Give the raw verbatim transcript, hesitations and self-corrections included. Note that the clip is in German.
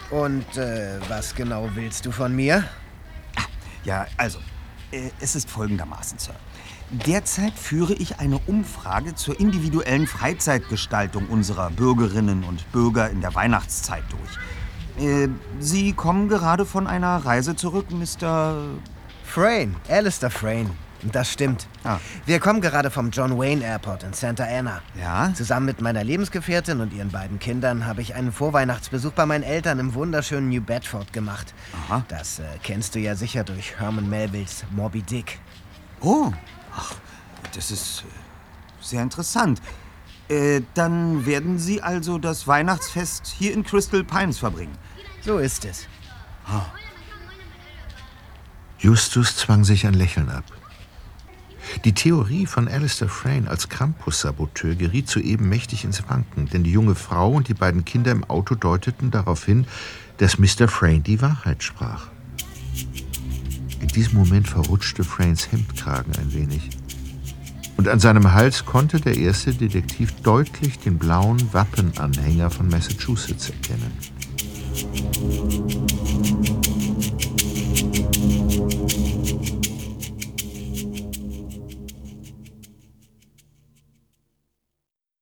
Und äh, was genau willst du von mir? Ja, also, äh, es ist folgendermaßen, Sir. Derzeit führe ich eine Umfrage zur individuellen Freizeitgestaltung unserer Bürgerinnen und Bürger in der Weihnachtszeit durch. Äh, Sie kommen gerade von einer Reise zurück, Mister Frayne, Alistair Frayne. Das stimmt. Ah. Wir kommen gerade vom John Wayne Airport in Santa Ana. Ja? Zusammen mit meiner Lebensgefährtin und ihren beiden Kindern habe ich einen Vorweihnachtsbesuch bei meinen Eltern im wunderschönen New Bedford gemacht. Aha. Das äh, kennst du ja sicher durch Herman Melvilles Moby Dick. Oh, ach, das ist äh, sehr interessant. Äh, dann werden Sie also das Weihnachtsfest hier in Crystal Pines verbringen. So ist es. Ah. Justus zwang sich ein Lächeln ab. Die Theorie von Alistair Frayne als Krampus-Saboteur geriet soeben mächtig ins Wanken, denn die junge Frau und die beiden Kinder im Auto deuteten darauf hin, dass Mister Frayne die Wahrheit sprach. In diesem Moment verrutschte Fraynes Hemdkragen ein wenig. Und an seinem Hals konnte der erste Detektiv deutlich den blauen Wappenanhänger von Massachusetts erkennen.